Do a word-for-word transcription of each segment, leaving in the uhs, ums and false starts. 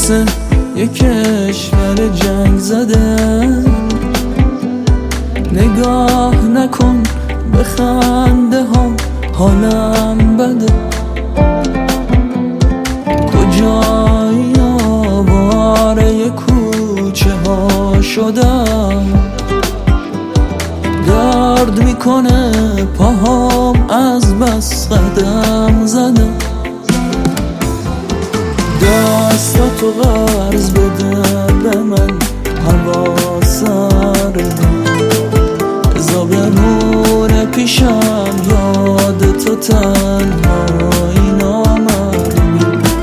مثل یک کشور جنگ زده. نگاه نکن به خنده ها، حالم بده. کجایی آواره کوچه ها شدم، درد میکنه پاهام از بس قدم زدم. دستاتو قرض بده به من، هوا سرده. بذار بمونه پیشم یاد تو، تنهایی نامرئی.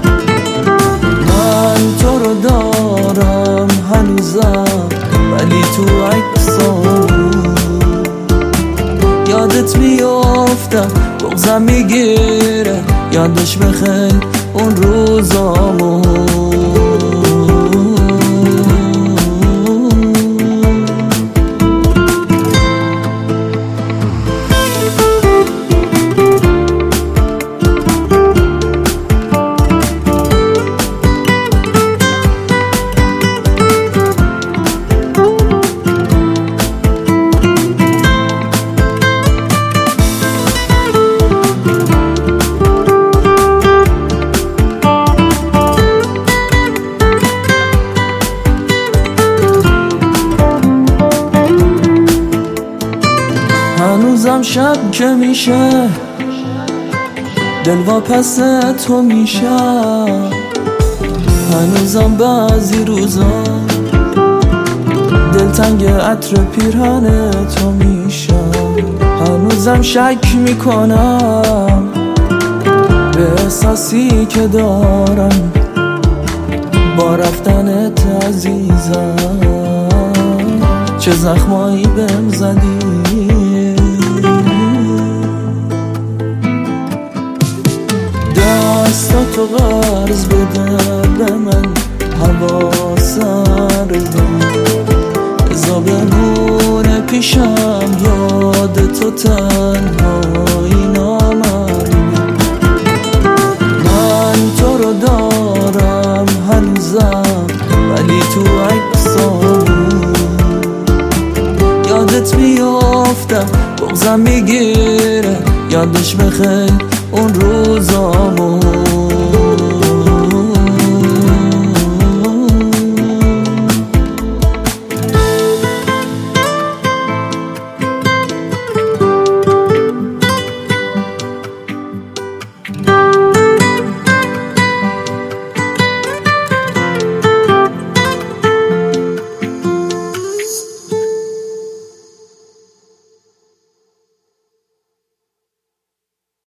من تو رو دارم هنوزم، ولی تو عکسامون یادت میافتم، بغضم میگیره یادش بخیر اون روزامون. هنوزم شب که میشه دل واپس تو میشه. هنوزم بعضی روزا دلتنگ عطر پیرهن تو میشه. هنوزم شک میکنم به احساسی که دارم با رفتنت عزیزم. چه زخمایی بهم زدی، دستاتو قرض بده به من، هوا سرده. بذار بمونه پیشم یاد تو، تنهایی نامرئی. من تو رو دارم هنوزم، ولی تو عکسامون یادت میافتم، بغضم میگیره یادش بخیر اون روزا.